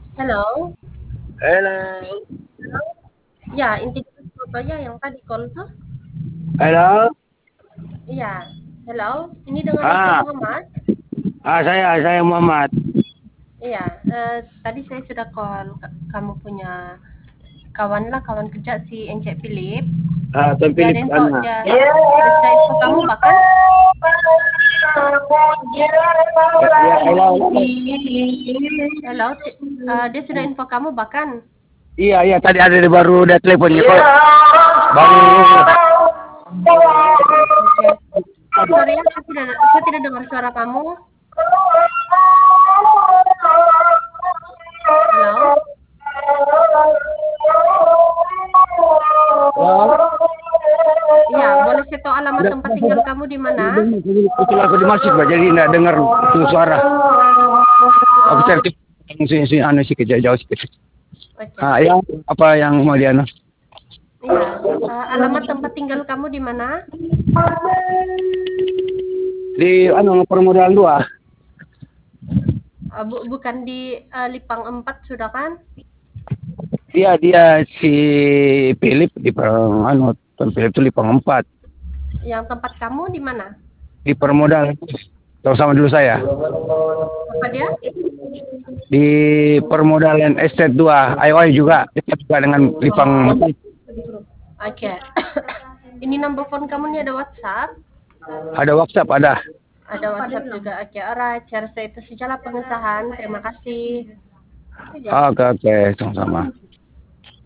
Hello? Hello. Ya, intinya fotonya yang tadi call tuh? Halo. Iya. Hello? Ini dengan Ustaz Ah, Muhammad? saya Muhammad. Iya, tadi saya sudah call kamu punya kawan lah, kawan kerja si Encik Philip. Tuan Dia Philip ada info, sana. dia sudah info kamu bahkan? Ya, hello. Hello? Dia sudah info kamu bahkan? Iya, iya tadi ada di baru dia teleponnya kok. Baru Oke. Sorry ya, saya tidak dengar suara kamu. Hello? Iya, boleh saya tahu alamat tempat tinggal kamu di mana? betul aku di masjid, Pak. Jadi enggak dengar itu suara. Aku Oh, cari sini anu sih jauh sedikit. oke. Yang apa yang mau dia anu? Iya, alamat tempat tinggal kamu di mana? Di anu permodalan 2. Bukan di Lipang 4 sudah kan? Dia si Philip di anu Tuan Philip itu di Pengempat. Yang tempat kamu di mana? Di permodalan. Tahu sama dulu saya. Apa dia? Di permodalan Estate 2 IOI juga dekat juga dengan Lipang. Oke. Ini number phone kamu nih ada WhatsApp? Ada WhatsApp ada. Ada WhatsApp juga. Oke, alright. Cara saya itu sejalan pengesahan. Terima kasih. Oke, sama-sama.